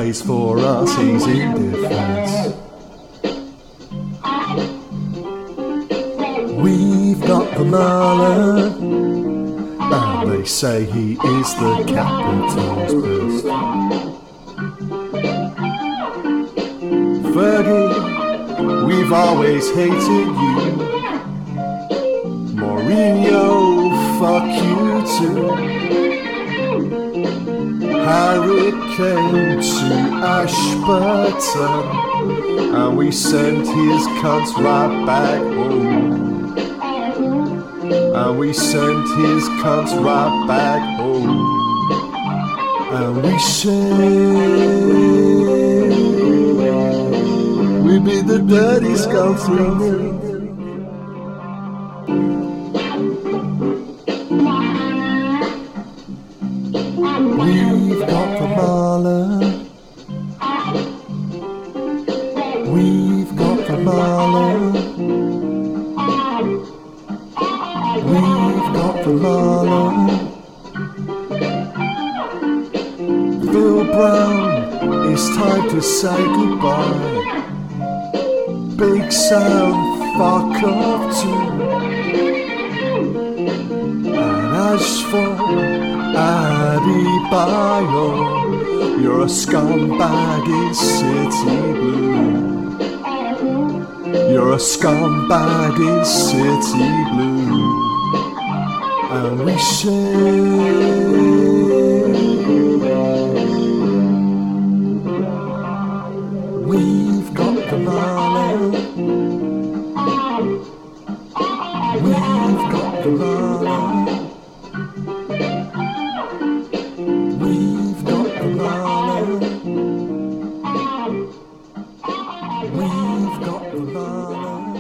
pays for us, he's indifferent. We've got the Merlin, and they say he is the capital's best. Fergie, we've always hated you. Mourinho, fuck you too. Harry came to Ashburton, and we sent his cunts right back home. And we sent his cunts right back home. And we said we'd be the dirty scum through. We've got the Marlin. We've got the Marlin. We've got the Marlin. Phil Brown, it's time to say goodbye. Big Sam, fuck off too. And as for Adebayo, you're a scumbag in City Blue. You're a scumbag in City Blue. And we say we've got the Marlin. We've got the Marlin. We've got the Marlin. We've got the Marlin.